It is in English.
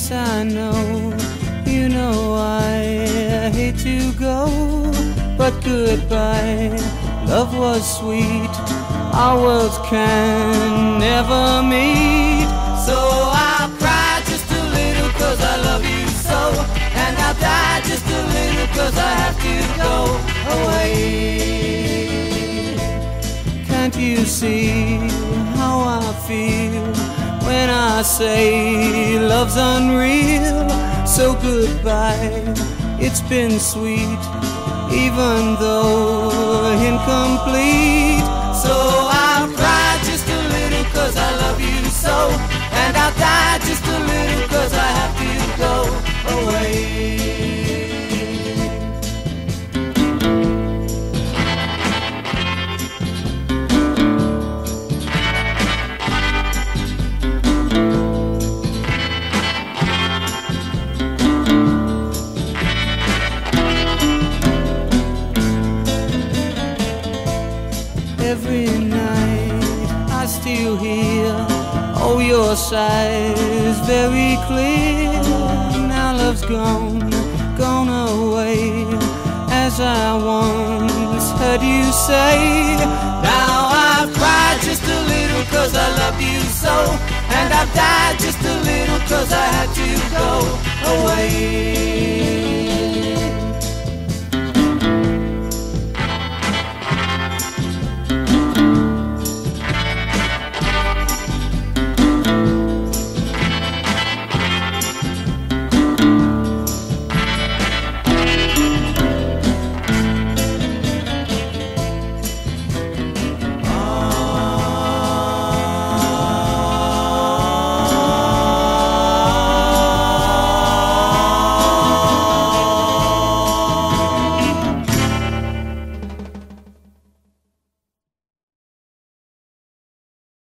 Yes, I know, you know I hate to go, but goodbye, love was sweet, our worlds can never meet. So I'll cry just a little 'cause I love you so, and I'll die just a little 'cause I have to go away. Can't you see how I feel when I say love's unreal? So goodbye, it's been sweet, even though incomplete. So I'll cry just a little 'cause I love you so, and I'll die just a little 'cause I have to go away. Every night I still hear, oh, your sighs very clear. Now love's gone, gone away, as I once heard you say. Now I've cried just a little 'cause I love you so, and I've died just a little 'cause I had to go away.